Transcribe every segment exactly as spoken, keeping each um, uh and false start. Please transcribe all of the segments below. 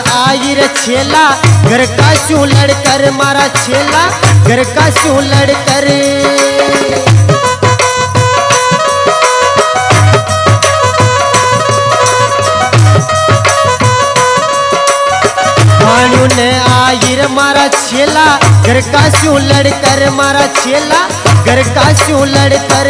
आई रे छेला, घर का शू लड़कर मारा छेला, घर का शू लड़कर। भानु ने आई रे मारा छेला, घर का शू लड़कर मारा छेला, घर का शू लड़कर।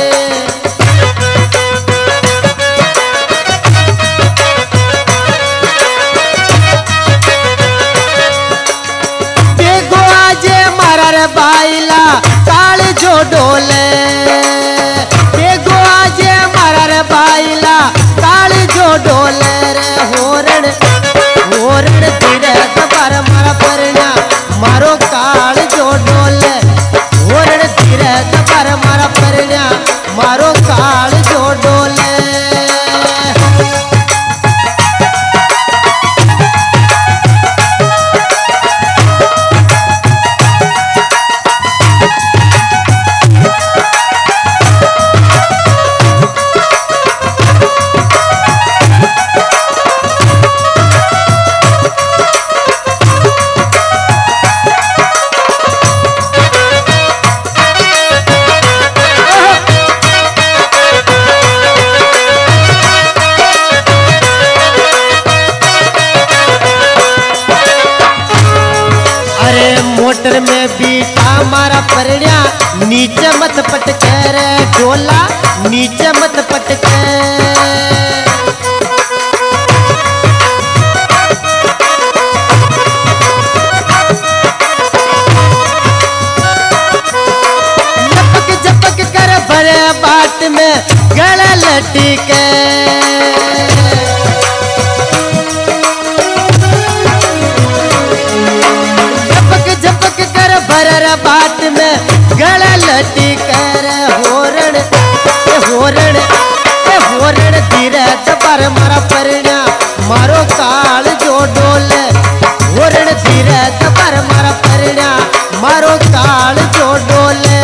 बाइला काल जो डोले, देखो आज मारा रे बाइला काल जो डोले रे। होरण होरण धीरे पर मारा परना मारो काल जो डोले, होरण धीरे पर मारा परना मारो काल जो डोले। मोटर में बीटा मारा परण्या, नीचे मत पटके रे डोला, नीचे मत पटके। लपक झपक कर भरे बाट में गला लटके। बाट में गला लटी कर होरण होरण होरण धीरे पर मारा परना मारो काल जो डोले, होरण धीरे पर मारा परना मारो काल जो डोले।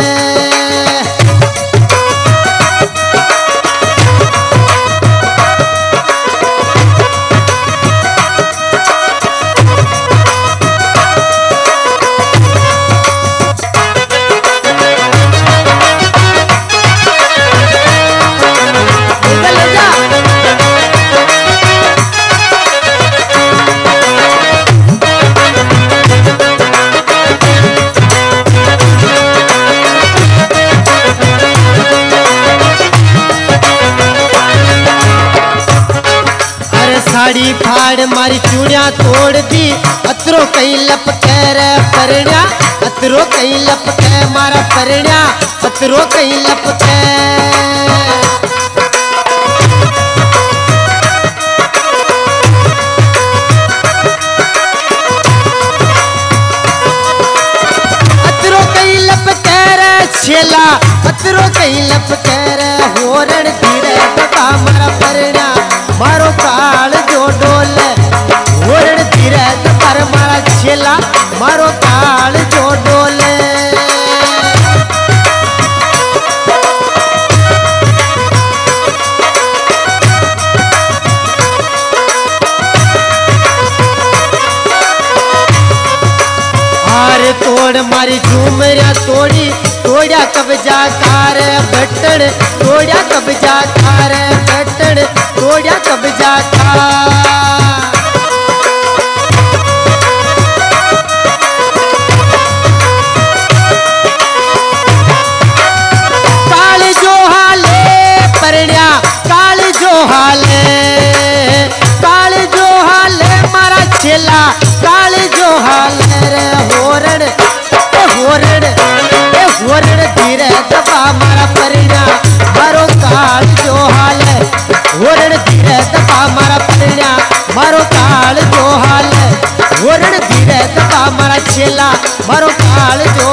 साड़ी फाड़ मारी चूड़िया तोड़ दी, अतरो कई लपके रे परण्या, अतरो कई लपके मारा परण्या, अतरो कई लपके। अतरो कई लपके रे छेला, अतरो कई लपके रे। होरण धीरे बाबा मारा परण्या मारो काल जो डोले, होरण धीरे पर मारा छेला मारो काल जो डोले। हार तोड़ मारी झूमरिया तोड़ी, तोड़ा कब्जा कार बटन, तोड़ा कब्जा कार बटन, तोड़ा कब्जा कार। काल जो हाले परण्या काल जो हाले, काल जो हाले मारा छेला काल जो हाले रे। होरण होरण होरण धीरे दबा मारा परण्या मारो काल जो हाले, होरण धीरे दबा मारा परण्या मारो काल जो हाले, होरण धीरे दबा मारा छेला मारो काल जो